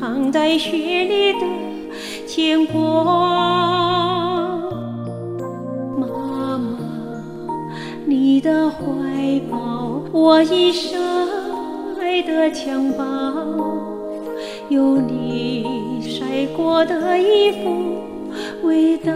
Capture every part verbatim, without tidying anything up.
藏在雪里的牵挂。妈妈，你的怀抱，我一生爱的襁褓，有你晒过的衣服味道。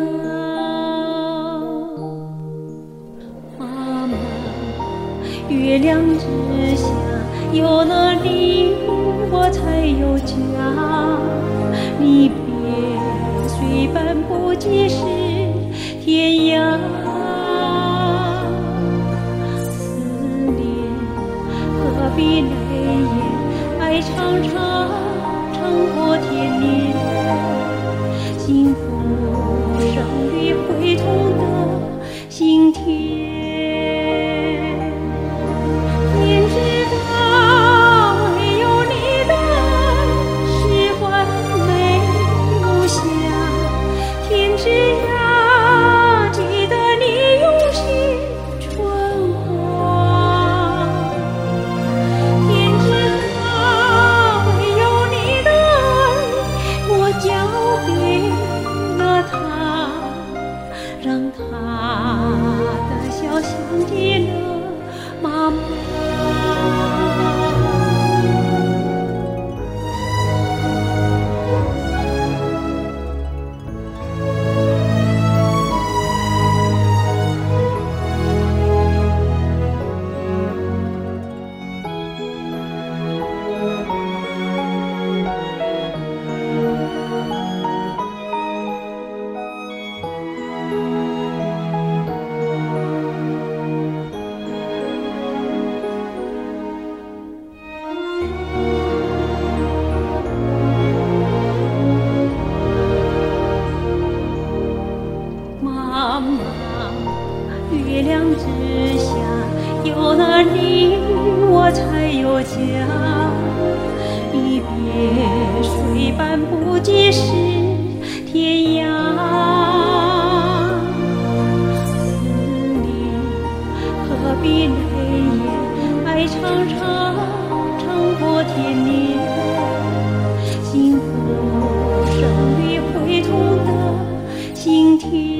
妈妈，月亮之下有了你，我才有家。离别虽半步即是天涯，思念何必泪眼，爱长长长过天年。幸福生于会痛的心田。让他的笑想起了妈妈。妈妈，月亮之下有了你，我才有家。离别虽半步即是天涯，思念何必泪眼，爱长长长过天年。幸福生于会痛的心田。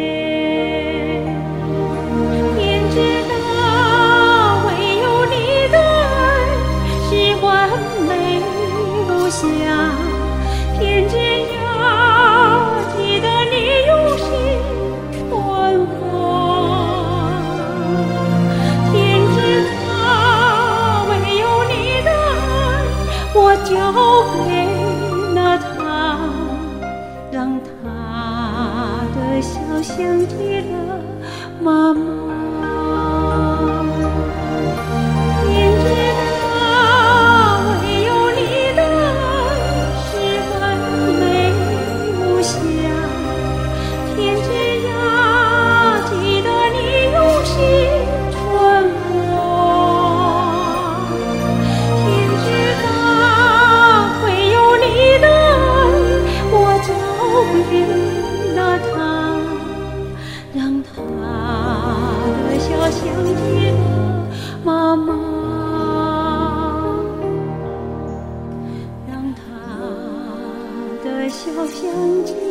天知道，记得你用心传话。天知道，唯有你的爱，我交给了他，让他的笑想起了妈妈。让他的笑想起了妈妈，让他的笑想起